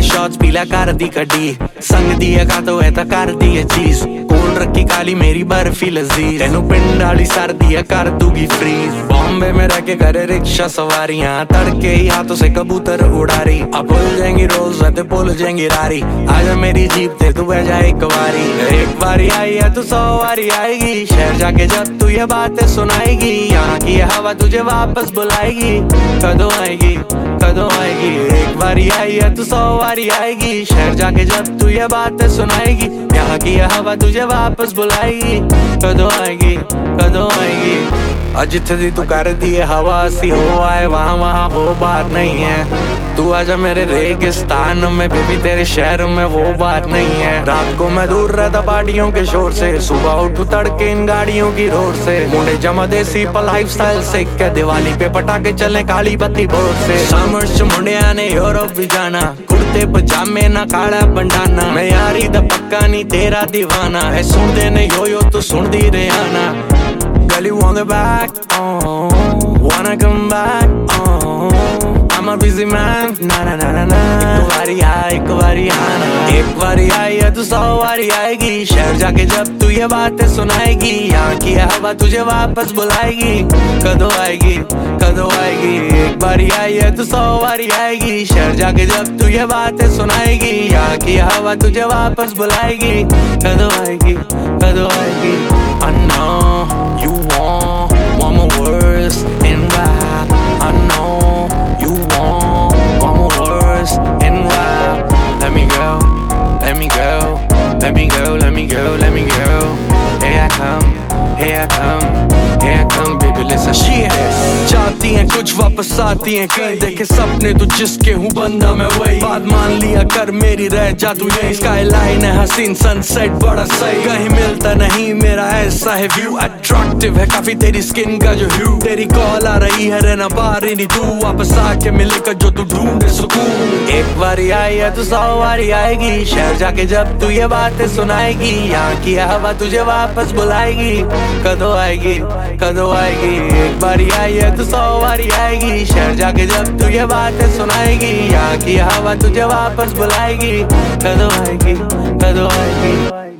ने शॉट्स पीला कर दी कड्डी संग दी है तो है ता कर दी है चीज कोल रखी काली मेरी बर्फी लजीज तेनू पिंड वाली सर्दी है कर दूगी फ्रीज बॉम्बे में रह के करे रिक्शा सवारियां तड़के ही हाथों से कबूतर उड़ा रही अब भूल जाएंगी रोज ते भूल जाएंगी रारी आजा मेरी जीप ते तू बह जाए एक बारी आई है तू 100 बारी आएगी शहर जाके जब तू ये बातें सुनाएगी यहाँ की हवा तुझे वापस बुलाएगी कदों आएगी एक बारी आई है तू 100 बारी आएगी शहर जाके जब तू ये बातें सुनाएगी यहाँ की हवा तुझे वापस बुलाएगी कदों आएगी जिथे दी तू कर दी है हवा सी हो आए वहाँ वो बात नहीं है तू आजा मेरे रेगिस्तान में बेबी तेरे शहर में वो बात नहीं है रात को मैं दूर रहता पार्टियों के शोर से सुबह उठू तड़के इन गाड़ियों की रोड से मुंडे जमा देसी पर लाइफ स्टाइल से क्या दिवाली पे पटाखे चले काली बत्ती बोर्ड से समर्स च मुंडिया ने यूरोप भी जाना कुर्ते पजामे ना काला बंडाना मैं यारी दा पक्का नहीं तेरा दीवाना है सुन दे ने यो तू सुन दी Rehana Girl, you want it back, wanna come back, I'm a busy man, na. एक बारी आई है तू 100 बारी आएगी शहर जाके जब तू ये बातें सुनाएगी यहाँ की हवा तुझे वापस बुलाएगी कदों आएगी एक बारी आई है तू 100 बारी आएगी शहर जाके जब तू ये बातें सुनाएगी यहाँ की हवा तुझे वापस बुलाएगी कदों आएगी I know you want one more words in rap I know you want one more words in rap Let me go Here I come baby listen shit चाहती हैं कुछ वापस आती हैं कहीं देखे सपने तो जिसके हूँ बंदा मैं वही बात मान लिया कर मेरी रह जा तू यही स्काई लाइन है हसीन सनसेट बड़ा सही कहीं मिलता नहीं मेरा ऐसा है व्यू अट्रैक्टिव है काफी तेरी स्किन का जो ह्यू तेरी कॉल आ रही है रहना पार ही नहीं तू वापस आके मिलेगा जो तू ढूंढे सुकून एक बारी आई है तू 100 बारी आएगी शहर जाके जब तू ये बातें सुनाएगी यहाँ की हवा तुझे वापस बुलाएगी कदों आएगी एक बारी आई है तू 100 बारी आएगी शहर जाके जब तू ये बातें सुनाएगी यहाँ की हवा तुझे वापस बुलाएगी कदों आएगी